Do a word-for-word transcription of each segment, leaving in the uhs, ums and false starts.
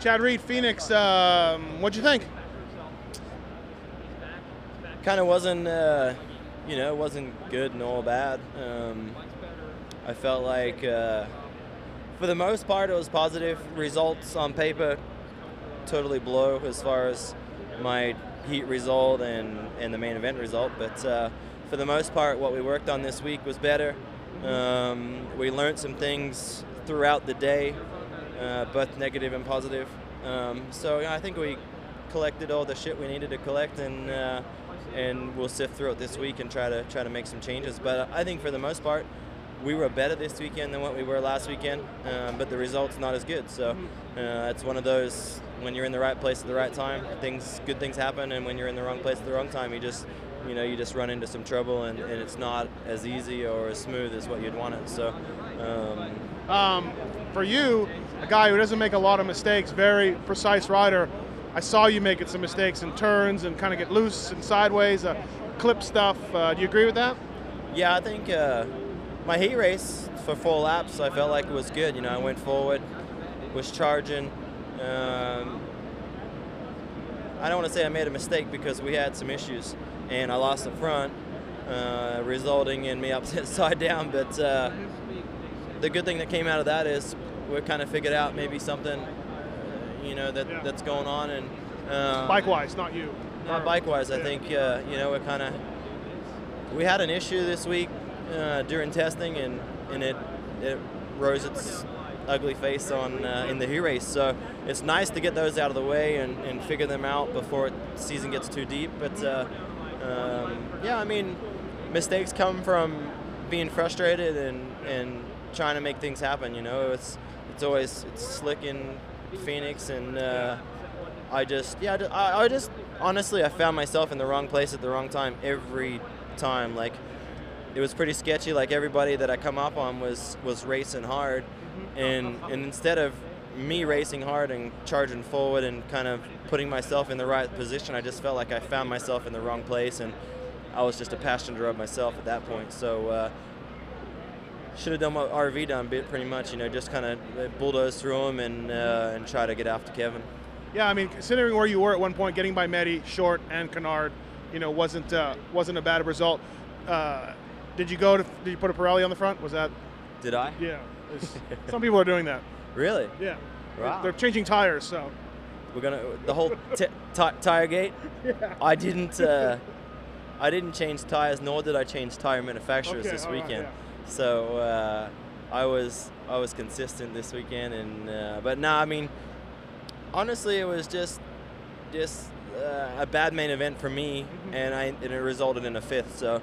Chad Reed, Phoenix, um, what'd you think? Kind of wasn't, uh, you know, wasn't good nor bad. Um, I felt like, uh, for the most part, it was positive. Results on paper totally blow as far as my heat result and, and the main event result. But uh, for the most part, what we worked on this week was better. Um, we learned some things throughout the day, uh, both negative and positive. Um, so yeah, I think we collected all the shit we needed to collect, and uh, and we'll sift through it this week and try to try to make some changes. But I think for the most part, we were better this weekend than what we were last weekend. Um, but the result's not as good. So uh, it's one of those, when you're in the right place at the right time, things good things happen, and when you're in the wrong place at the wrong time, you just you know you just run into some trouble, and, and it's not as easy or as smooth as what you'd want it. So. Um, Um, for you, a guy who doesn't make a lot of mistakes, very precise rider, I saw you making some mistakes in turns and kind of get loose and sideways, uh, clip stuff. Uh, do you agree with that? Yeah, I think uh, my heat race for four laps, I felt like it was good. You know, I went forward, was charging. Um, I don't want to say I made a mistake because we had some issues, and I lost the front, uh, resulting in me upset side down. But uh, the good thing that came out of that is we kind of figured out maybe something, uh, you know, that Yeah. that's going on. And um, Bike-wise, not you. not Or- bike-wise, I yeah. think uh, you know we kind of we had an issue this week uh, during testing, and and it it rose its ugly face on uh, in the heat race. So it's nice to get those out of the way and, and figure them out before the season gets too deep. But uh, um, yeah, I mean, mistakes come from being frustrated and and trying to make things happen. You know, it's it's always it's slick in Phoenix, and uh, I just yeah I, I just honestly I found myself in the wrong place at the wrong time every time. Like, it was pretty sketchy. Like, everybody that I come up on was was racing hard, and and instead of me racing hard and charging forward and kind of putting myself in the right position, I just felt like I found myself in the wrong place, and I was just a passenger of myself at that point. So uh, should have done what R V done, bit pretty much. You know, just kind of bulldoze through them and uh, and try to get after Kevin. Yeah, I mean, considering where you were at one point, getting by Medi, Short, and Kennard, you know, wasn't uh, wasn't a bad result. Uh, did you go to? Did you put a Pirelli on the front? Was that? Did I? Yeah. it's- Some people are doing that. Really? Yeah. Wow. They're changing tires, so. We're gonna the whole t- t- tire gate. Yeah. I didn't. Uh, I didn't change tires, nor did I change tire manufacturers Okay, this all right, weekend. yeah. So uh, I was I was consistent this weekend, and uh, but nah, I mean, honestly, it was just just uh, a bad main event for me, and I and it resulted in a fifth. So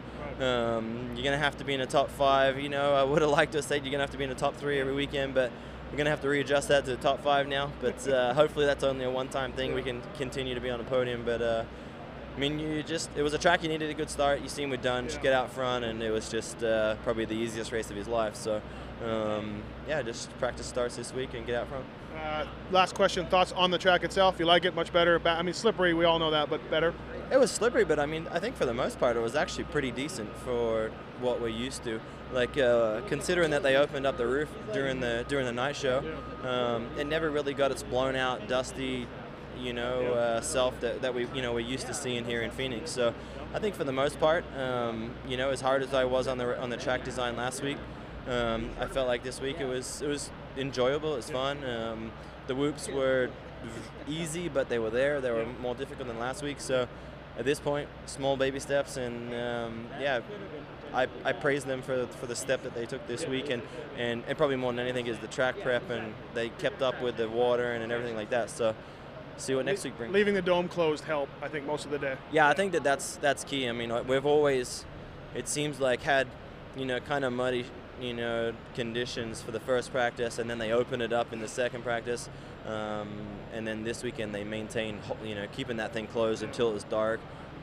um, you're gonna have to be in the top five. You know, I would have liked to have said you're gonna have to be in the top three every weekend, but we're gonna have to readjust that to the top five now. But uh, hopefully that's only a one-time thing. We can continue to be on the podium, but. Uh, I mean, you just, it was a track you needed a good start. You seen with Dunn, just get out front, and it was just uh, probably the easiest race of his life. So, um, yeah, just practice starts this week and get out front. Uh, last question, thoughts on the track itself? You like it much better? Ba- I mean, slippery, we all know that, but better? It was slippery, but I mean, I think for the most part, it was actually pretty decent for what we're used to. Like, uh, considering that they opened up the roof during the during the night show, um, it never really got its blown out, dusty, you know, uh, self that, that we, you know, we're used to seeing here in Phoenix. So I think for the most part, um, you know, as hard as I was on the on the track design last week, um, I felt like this week it was it was enjoyable. It was fun. Um, the whoops were easy, but they were there. They were more difficult than last week. So at this point, small baby steps, and um, yeah, I, I praise them for for the step that they took this week, and, and, and probably more than anything is the track prep, and they kept up with the water and, and everything like that. So see what next week brings. Leaving the dome closed helped, I think, most of the day. Yeah, I think that that's that's key. I mean, we've always, it seems like, had, you know, kind of muddy, you know, conditions for the first practice, and then they open it up in the second practice, um, and then this weekend they maintained, you know, keeping that thing closed until it was dark.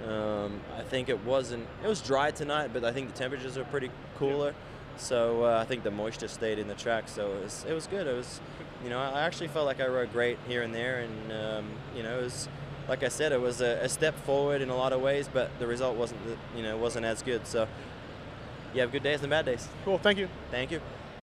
Um, I think it wasn't, it was dry tonight, but I think the temperatures are pretty cooler. So uh, I think the moisture stayed in the track, so it was, it was good. It was, you know, I actually felt like I rode great here and there, and um, you know, it was, like I said, it was a, a step forward in a lot of ways, but the result wasn't, the, you know, wasn't as good. So you have good days and bad days. Cool, thank you. Thank you.